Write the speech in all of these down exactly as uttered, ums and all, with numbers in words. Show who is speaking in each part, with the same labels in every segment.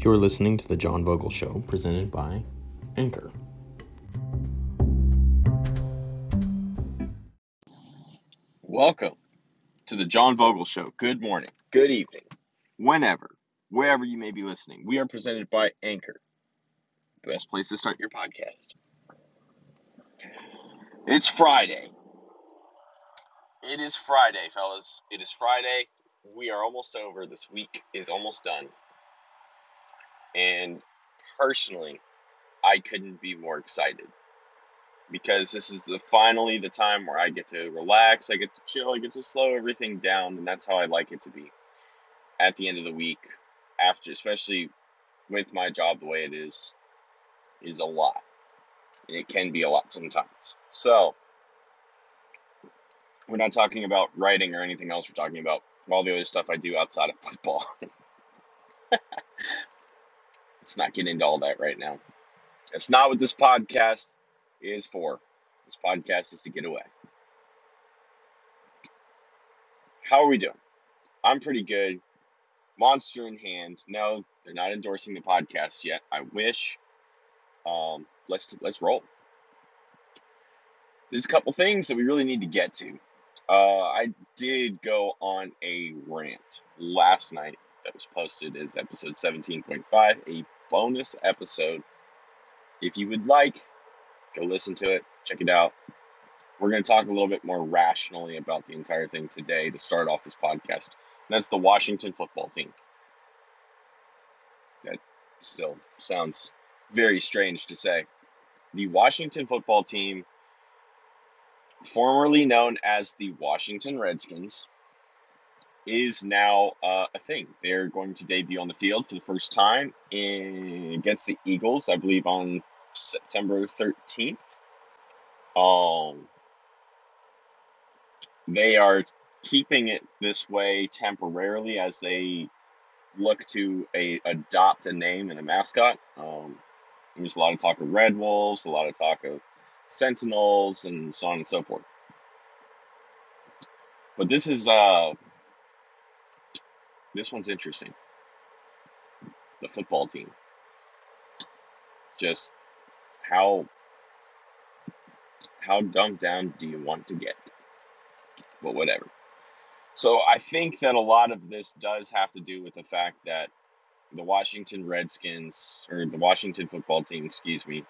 Speaker 1: You're listening to The John Vogel Show, presented by Anchor.
Speaker 2: Welcome to The John Vogel Show. Good morning, good evening, whenever, wherever you may be listening. We are presented by Anchor, the best place to start your podcast. It's Friday. It is Friday, fellas. It is Friday. We are almost over. This week is almost done. And personally, I couldn't be more excited. Because this is the, finally the time where I get to relax, I get to chill, I get to slow everything down, and that's how I like it to be. At the end of the week, after, especially with my job the way it is, is a lot. And it can be a lot sometimes. So, we're not talking about writing or anything else. We're talking about all the other stuff I do outside of football. Let's not get into all that right now. That's not what this podcast is for. This podcast is to get away. How are we doing? I'm pretty good. Monster in hand. No, they're not endorsing the podcast yet. I wish. Um, let's let's roll. There's a couple things that we really need to get to. Uh, I did go on a rant last night that was posted as episode seventeen point five, a bonus episode. If you would like, go listen to it, check it out. We're going to talk a little bit more rationally about the entire thing today to start off this podcast. And that's the Washington football team. That still sounds very strange to say. The Washington football team, formerly known as the Washington Redskins, is now uh, a thing. They're going to debut on the field for the first time in, against the Eagles, I believe on September thirteenth. Um, they are keeping it this way temporarily as they look to a adopt a name and a mascot. Um, there's a lot of talk of Red Wolves, a lot of talk of Sentinels, and so on and so forth. But this is uh, this one's interesting. The football team. Just how how dumbed down do you want to get? But whatever. So I think that a lot of this does have to do with the fact that the Washington Redskins, or the Washington football team, excuse me,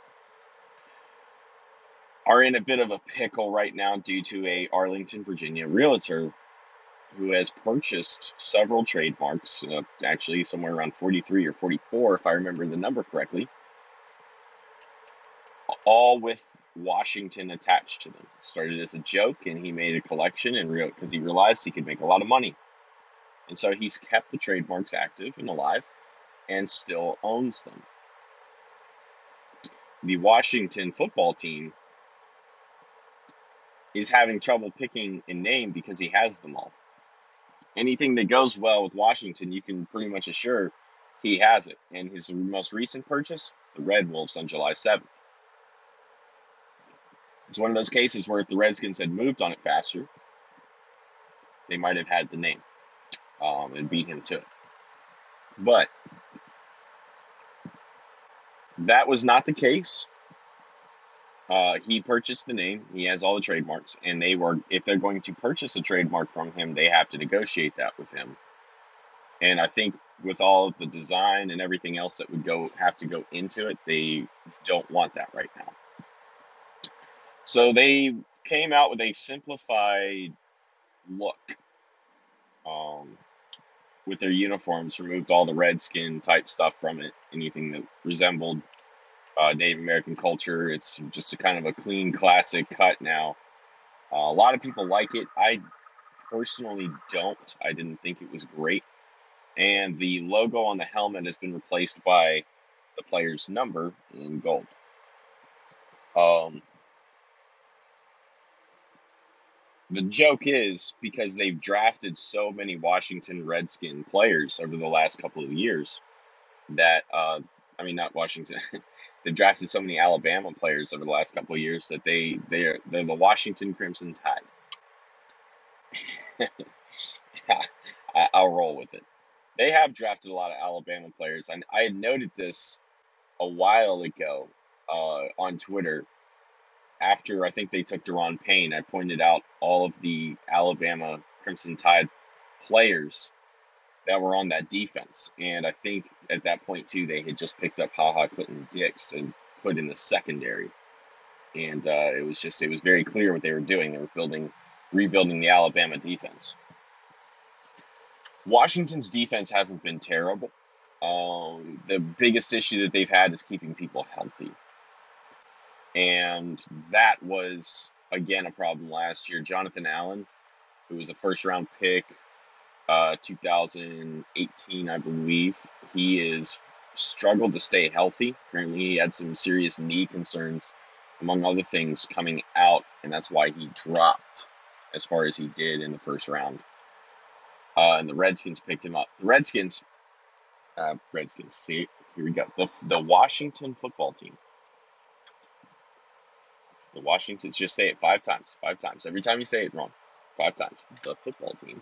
Speaker 2: are in a bit of a pickle right now due to a Arlington, Virginia realtor who has purchased several trademarks, uh, actually somewhere around forty-three or forty-four, if I remember the number correctly, all with Washington attached to them. It started as a joke, and he made a collection and real because he realized he could make a lot of money. And so he's kept the trademarks active and alive and still owns them. The Washington football team is having trouble picking a name because he has them all. Anything that goes well with Washington, you can pretty much assure he has it. And his most recent purchase, the Red Wolves on July seventh. It's one of those cases where if the Redskins had moved on it faster, they might have had the name um, and beat him to it. But that was not the case. Uh, he purchased the name. He has all the trademarks, and they were, if they're going to purchase a trademark from him, they have to negotiate that with him. And I think with all of the design and everything else that would go have to go into it, they don't want that right now. So they came out with a simplified look um, with their uniforms, removed all the Redskin type stuff from it, anything that resembled uh, Native American culture. It's just a kind of a clean, classic cut now. Uh, a lot of people like it. I personally don't. I didn't think it was great. And the logo on the helmet has been replaced by the player's number in gold. Um, The joke is, because they've drafted so many Washington Redskin players over the last couple of years, that, uh, I mean, not Washington, they've drafted so many Alabama players over the last couple of years that they, they're, they're the Washington Crimson Tide. I, I'll roll with it. They have drafted a lot of Alabama players. And I had noted this a while ago uh, on Twitter. After I think they took Deron Payne, I pointed out all of the Alabama Crimson Tide players that were on that defense. And I think at that point, too, they had just picked up Ha Ha Clinton Dix to put in the secondary. And uh, it was just, it was very clear what they were doing. They were building, rebuilding the Alabama defense. Washington's defense hasn't been terrible. Um, the biggest issue that they've had is keeping people healthy. And that was, again, a problem last year. Jonathan Allen, who was a first-round pick, uh, two thousand eighteen, I believe, he is struggled to stay healthy. Apparently, he had some serious knee concerns, among other things, coming out, and that's why he dropped as far as he did in the first round. Uh, and the Redskins picked him up. The Redskins, uh, Redskins, see, here we go. The, the Washington football team. The Washington, just say it five times, five times. Every time you say it wrong, five times. The football team.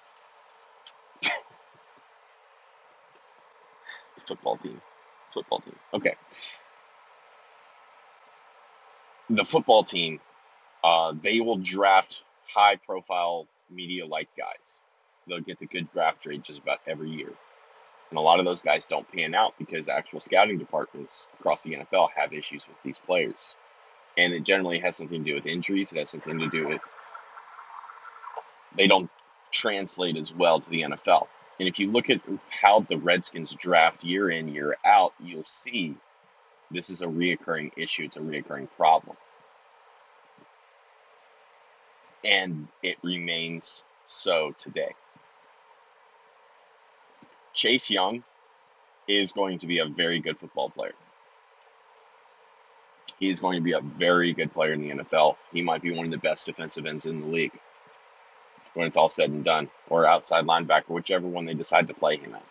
Speaker 2: football team. Football team. Okay. The football team, uh, they will draft high-profile media-like guys. They'll get the good draft rate just about every year. And a lot of those guys don't pan out because actual scouting departments across the N F L have issues with these players. And it generally has something to do with injuries. It has something to do with they don't translate as well to the N F L. And if you look at how the Redskins draft year in, year out, you'll see this is a reoccurring issue. It's a reoccurring problem. And it remains so today. Chase Young is going to be a very good football player. He is going to be a very good player in the N F L. He might be one of the best defensive ends in the league when it's all said and done, or outside linebacker, whichever one they decide to play him at.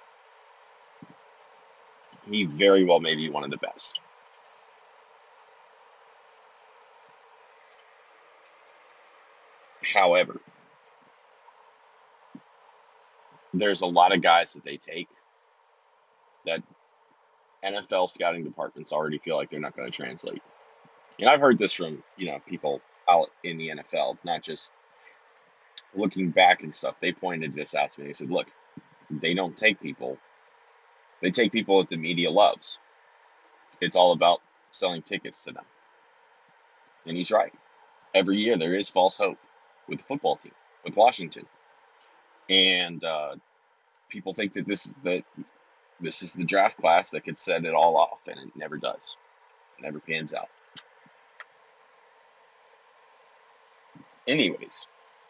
Speaker 2: He very well may be one of the best. However, there's a lot of guys that they take that N F L scouting departments already feel like they're not going to translate. And I've heard this from, you know, people out in the N F L, not just looking back and stuff. They pointed this out to me. They said, look, they don't take people. They take people that the media loves. It's all about selling tickets to them. And he's right. Every year there is false hope with the football team, with Washington. And uh, people think that this is the this is the draft class that could set it all off, and it never does. It never pans out. Anyways,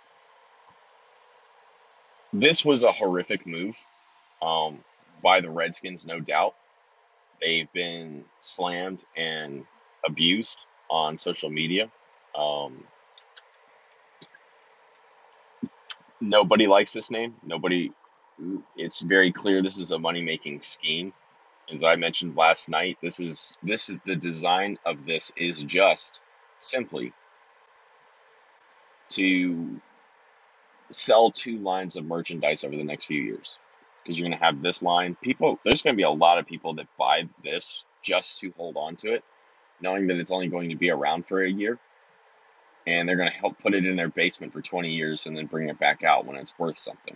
Speaker 2: this was a horrific move um, by the Redskins, no doubt. They've been slammed and abused on social media. Um, nobody likes this name. Nobody. It's very clear this is a money-making scheme. As I mentioned last night, this is this is the design of this is just simply to sell two lines of merchandise over the next few years. Because you're going to have this line. People, there's going to be a lot of people that buy this just to hold on to it, knowing that it's only going to be around for a year. And they're going to help put it in their basement for twenty years and then bring it back out when it's worth something.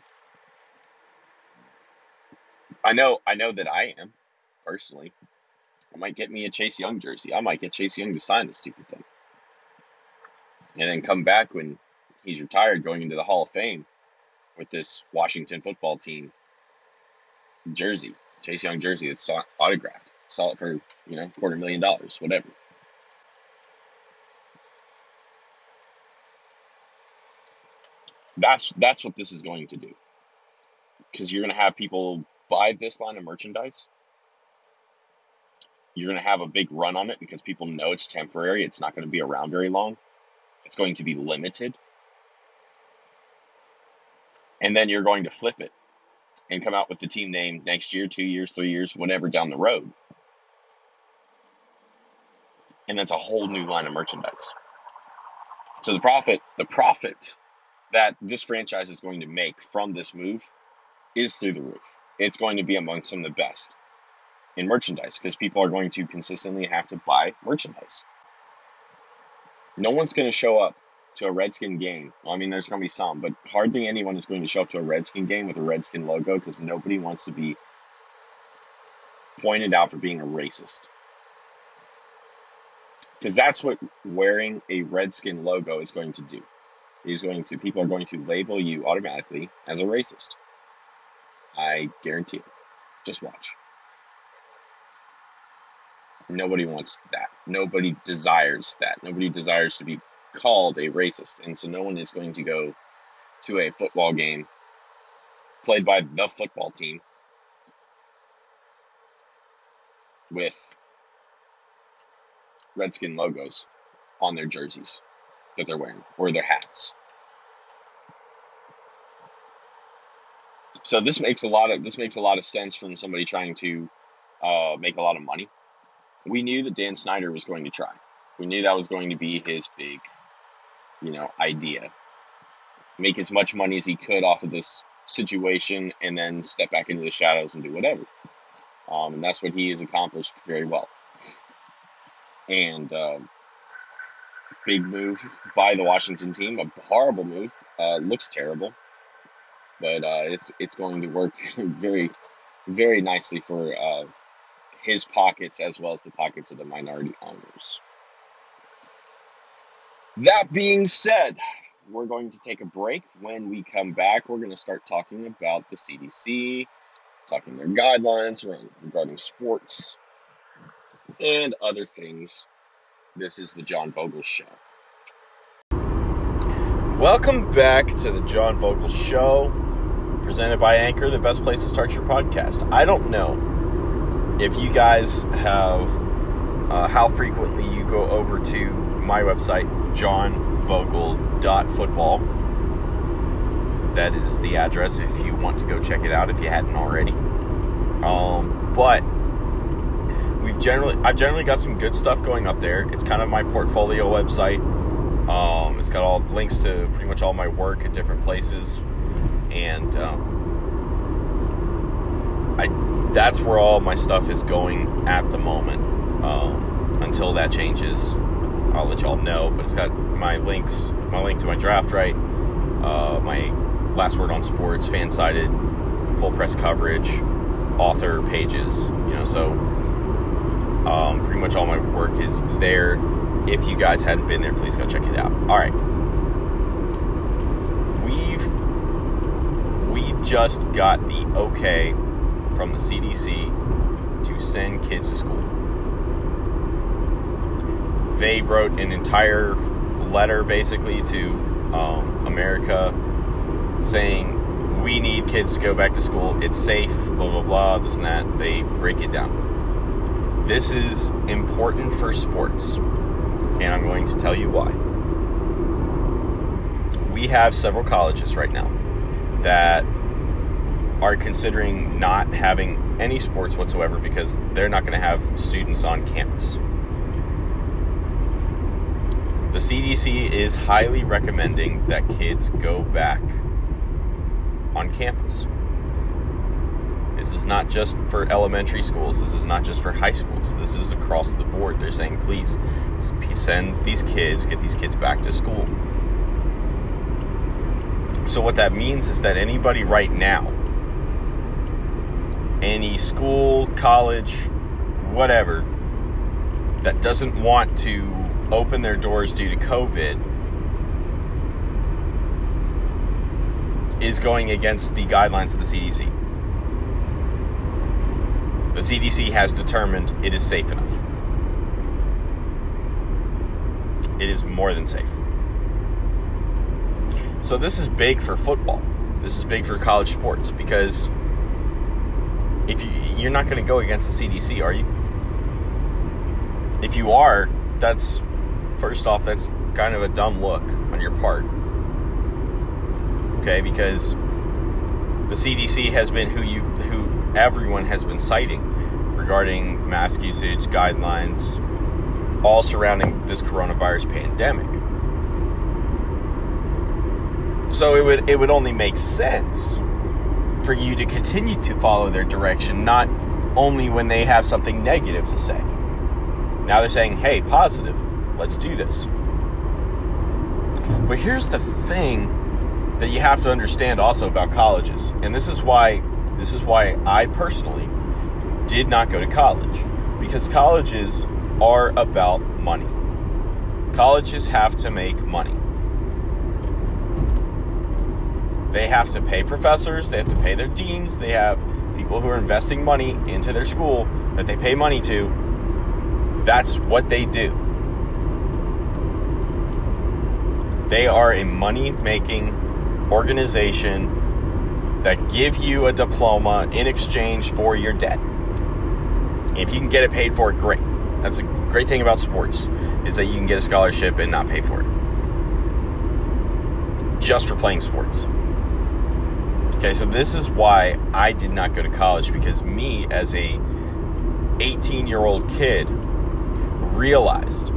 Speaker 2: I know, I know that I am, personally. I might get me a Chase Young jersey. I might get Chase Young to sign this stupid thing. And then come back when he's retired going into the Hall of Fame with this Washington football team jersey, Chase Young jersey that's autographed. Sell it for, you know, quarter million dollars, whatever. That's that's what this is going to do. Because you're going to have people buy this line of merchandise. You're going to have a big run on it because people know it's temporary. It's not going to be around very long. It's going to be limited. And then you're going to flip it and come out with the team name next year, two years, three years, whatever down the road. And that's a whole new line of merchandise. So the profit, the profit that this franchise is going to make from this move is through the roof. it's going to be among some of the best in merchandise because people are going to consistently have to buy merchandise. No one's going to show up to a Redskin game. Well, I mean, there's going to be some, but hardly anyone is going to show up to a Redskin game with a Redskin logo because nobody wants to be pointed out for being a racist. Because that's what wearing a Redskin logo is going to do. It is going to, people are going to label you automatically as a racist. I guarantee it. Just watch. Nobody wants that. Nobody desires that. Nobody desires to be called a racist. And so no one is going to go to a football game played by the football team with Redskin logos on their jerseys that they're wearing or their hats. So this makes a lot of this makes a lot of sense from somebody trying to uh, make a lot of money. We knew that Dan Snyder was going to try. We knew that was going to be his big, you know, idea. Make as much money as he could off of this situation and then step back into the shadows and do whatever. Um, and that's what he has accomplished very well. And uh, big move by the Washington team. A horrible move. Uh, looks terrible. But uh, it's it's going to work very, very nicely for uh, his pockets as well as the pockets of the minority owners. That being said, we're going to take a break. When we come back, we're going to start talking about the C D C, talking their guidelines regarding sports, and other things. This is the John Vogel Show.
Speaker 1: Welcome back to the John Vogel Show, presented by Anchor, the best place to start your podcast. I don't know if you guys have, uh, how frequently you go over to my website, john vogel dot football. That is the address if you want to go check it out if you hadn't already. Um, but we've generally, I've generally got some good stuff going up there. It's kind of my portfolio website. Um, it's got all links to pretty much all my work at different places, and um, I that's where all my stuff is going at the moment. Um, until that changes, I'll let y'all know. But it's got my links, my link to my draft right, uh, my last word on sports, fan-sided, full press coverage, author pages. You know, so um, pretty much all my work is there. If you guys hadn't been there, please go check it out. All right, we've we just got the okay from the C D C to send kids to school. They wrote an entire letter basically to um, America saying we need kids to go back to school. It's safe, blah, blah, blah, this and that. They break it down. This is important for sports, and I'm going to tell you why. We have several colleges right now that are considering not having any sports whatsoever because they're not going to have students on campus. The C D C is highly recommending that kids go back on campus. This is not just for elementary schools. This is not just for high schools. This is across the board. They're saying, please, send these kids, get these kids back to school. So what that means is that anybody right now, any school, college, whatever, that doesn't want to open their doors due to COVID is going against the guidelines of the C D C. The C D C has determined it is safe enough. It is more than safe. So this is big for football. This is big for college sports because if you, you're not going to go against the C D C, are you? If you are, that's, first off, that's kind of a dumb look on your part. Okay, because the C D C has been who you, who everyone has been citing regarding mask usage, guidelines, all surrounding this coronavirus pandemic. So it would it would only make sense for you to continue to follow their direction, not only when they have something negative to say. Now they're saying, hey, positive, let's do this. But here's the thing that you have to understand also about colleges. And this is why this is why I personally did not go to college. Because colleges are about money. Colleges have to make money. They have to pay professors, they have to pay their deans, they have people who are investing money into their school that they pay money to. That's what they do. They are a money-making organization that give you a diploma in exchange for your debt. If you can get it paid for, great. That's a great thing about sports, is that you can get a scholarship and not pay for it. Just for playing sports. Okay, so this is why I did not go to college, because me, as a eighteen-year-old kid, realized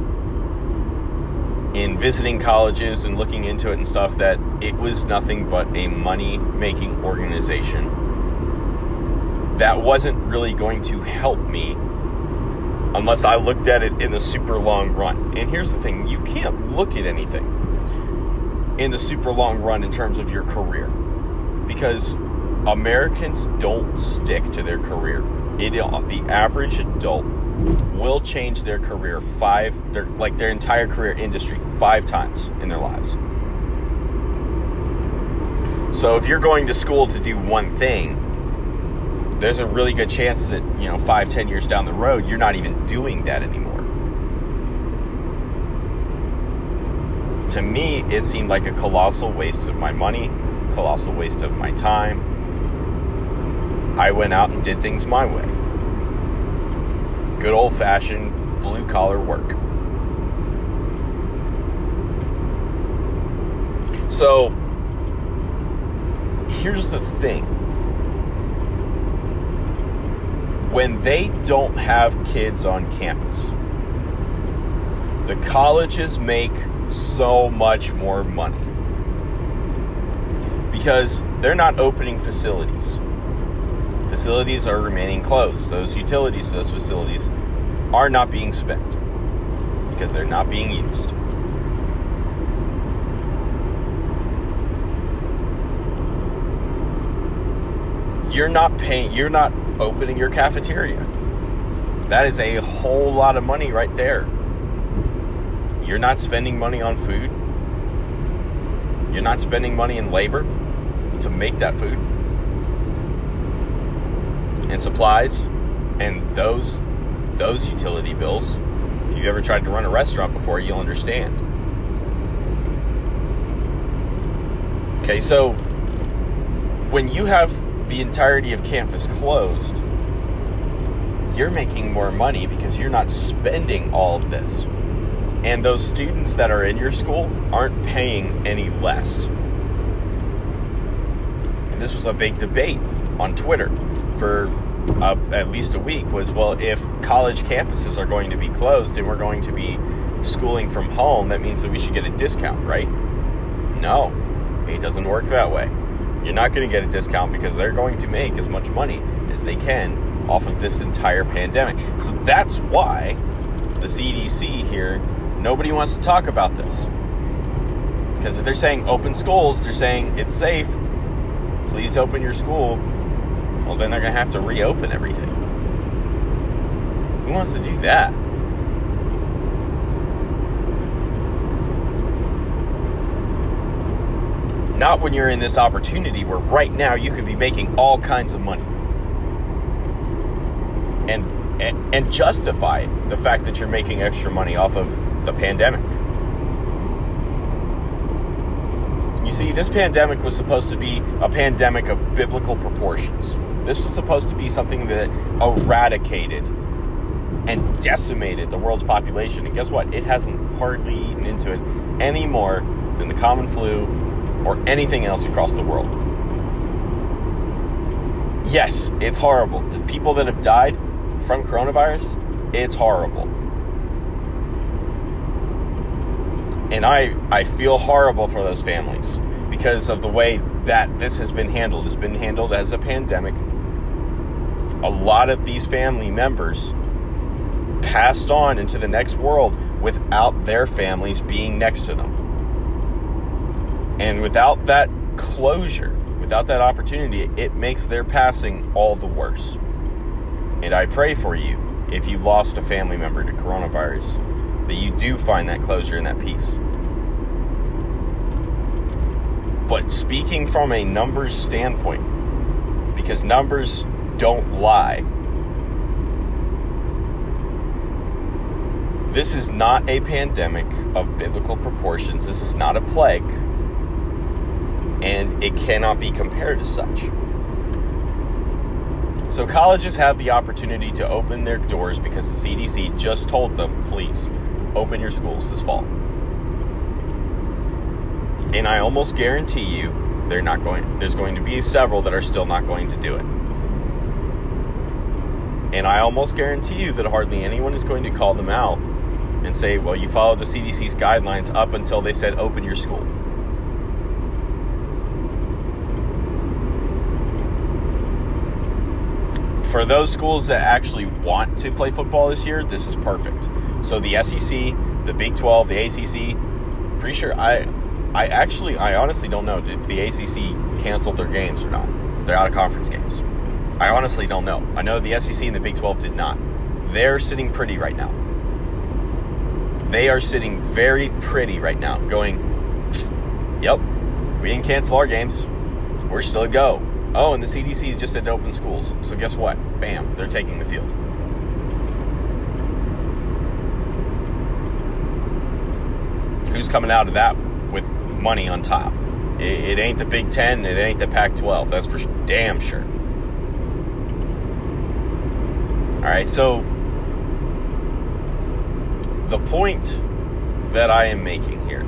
Speaker 1: in visiting colleges and looking into it and stuff that it was nothing but a money-making organization that wasn't really going to help me unless I looked at it in the super long run. And here's the thing, you can't look at anything in the super long run in terms of your career, because Americans don't stick to their career. It, the average adult will change their career five, their, like their entire career industry, five times in their lives. So if you're going to school to do one thing, there's a really good chance that, you know, five, ten years down the road, you're not even doing that anymore. To me, it seemed like a colossal waste of my money, colossal waste of my time. I went out and did things my way. Good old-fashioned blue-collar work. So, here's the thing. When they don't have kids on campus, the colleges make so much more money because they're not opening facilities. Facilities are remaining closed. Those utilities, those facilities are not being spent because they're not being used. You're not paying, you're not opening your cafeteria. That is a whole lot of money right there. You're not spending money on food. You're not spending money in labor to make that food. And supplies. And those those utility bills. If you've ever tried to run a restaurant before, you'll understand. Okay, so when you have the entirety of campus closed, you're making more money because you're not spending all of this. And those students that are in your school aren't paying any less. And this was a big debate on Twitter for uh, at least a week, was, well, if college campuses are going to be closed and we're going to be schooling from home, that means that we should get a discount, right? No, it doesn't work that way. You're not going to get a discount because they're going to make as much money as they can off of this entire pandemic. So that's why the C D C here, nobody wants to talk about this. Because if they're saying open schools, they're saying it's safe, please open your school, well, then they're going to have to reopen everything. Who wants to do that? Not when you're in this opportunity where right now you could be making all kinds of money. And, and, and justify the fact that you're making extra money off of the pandemic. You see, this pandemic was supposed to be a pandemic of biblical proportions. This was supposed to be something that eradicated and decimated the world's population. And guess what? It hasn't hardly eaten into it any more than the common flu or anything else across the world. Yes, it's horrible. The people that have died from coronavirus, it's horrible. And I, I feel horrible for those families because of the way that this has been handled. It's been handled as a pandemic. A lot of these family members passed on into the next world without their families being next to them. And without that closure, without that opportunity, it makes their passing all the worse. And I pray for you, if you lost a family member to coronavirus, that you do find that closure and that peace. But speaking from a numbers standpoint, because numbers don't lie, this is not a pandemic of biblical proportions. This is not a plague. And it cannot be compared as such. So colleges have the opportunity to open their doors because the C D C just told them, please, open your schools this fall. And I almost guarantee you they're not going, there's going to be several that are still not going to do it. And I almost guarantee you that hardly anyone is going to call them out and say, well, you followed the C D C's guidelines up until they said open your school. For those schools that actually want to play football this year, this is perfect. So the S E C, the Big twelve, the A C C, pretty sure, I I actually, I honestly don't know if the A C C canceled their games or not. Their out-of-conference games. I honestly don't know. I know the S E C and the Big twelve did not. They're sitting pretty right now. They are sitting very pretty right now, going, yep, we didn't cancel our games. We're still a go. Oh, and the C D C just said to open schools. So guess what? Bam, they're taking the field. Who's coming out of that with money on top? It, it ain't the Big Ten. It ain't the Pac twelve. That's for damn sure. All right, so the point that I am making here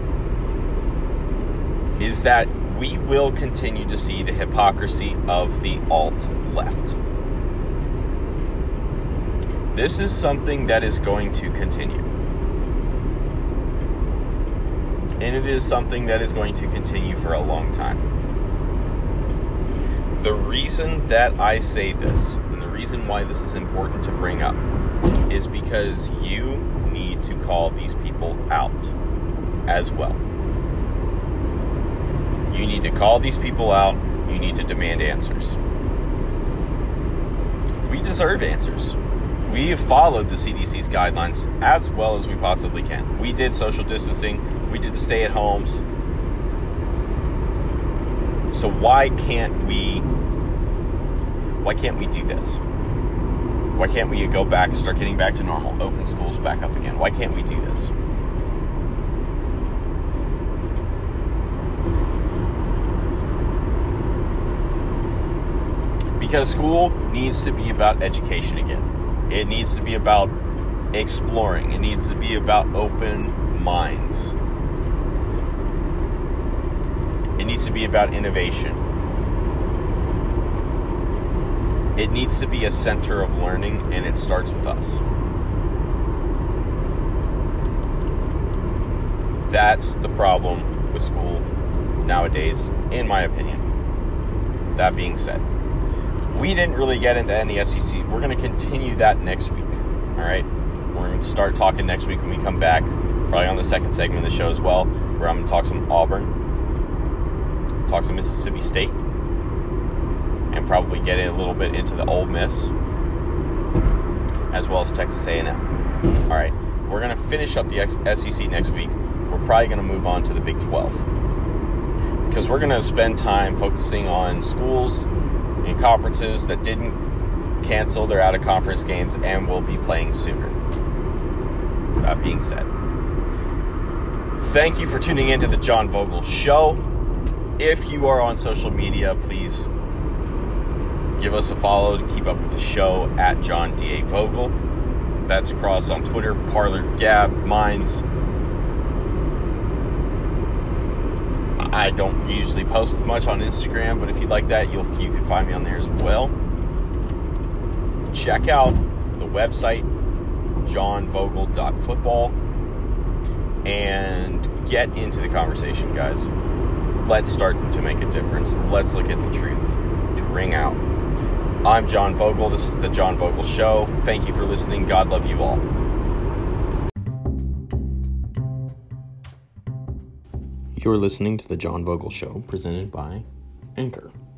Speaker 1: is that we will continue to see the hypocrisy of the alt-left. This is something that is going to continue. And it is something that is going to continue for a long time. The reason that I say this, and the reason why this is important to bring up, is because you need to call these people out as well. You need to call these people out. You need to demand answers. We deserve answers. We have followed the C D C's guidelines as well as we possibly can. We did social distancing. We did the stay-at-homes. So why can't we, why can't we do this? Why can't we go back and start getting back to normal, open schools back up again? Why can't we do this? Because school needs to be about education again. It needs to be about exploring. It needs to be about open minds. It needs to be about innovation. It needs to be a center of learning, and it starts with us. That's the problem with school nowadays, in my opinion. That being said, we didn't really get into any S E C. We're going to continue that next week. All right? We're going to start talking next week when we come back, probably on the second segment of the show as well, where I'm going to talk some Auburn, talk some Mississippi State, and probably get in a little bit into the Ole Miss, as well as Texas A and M. All right, we're going to finish up the S E C next week. We're probably going to move on to the Big twelve, because we're going to spend time focusing on schools and conferences that didn't cancel their out-of-conference games and will be playing sooner. That being said, thank you for tuning in to the John Vogel Show. If you are on social media, please give us a follow to keep up with the show at John D A Vogel. That's across on Twitter, Parler, Gab, Minds. I don't usually post much on Instagram, but if you like that, you'll you can find me on there as well. Check out the website, john vogel dot football, and get into the conversation, guys. let's start to make a difference. Let's look at the truth to ring out. I'm John Vogel. This is the John Vogel Show. Thank you for listening. God love you all. You're listening to the John Vogel Show, presented by Anchor.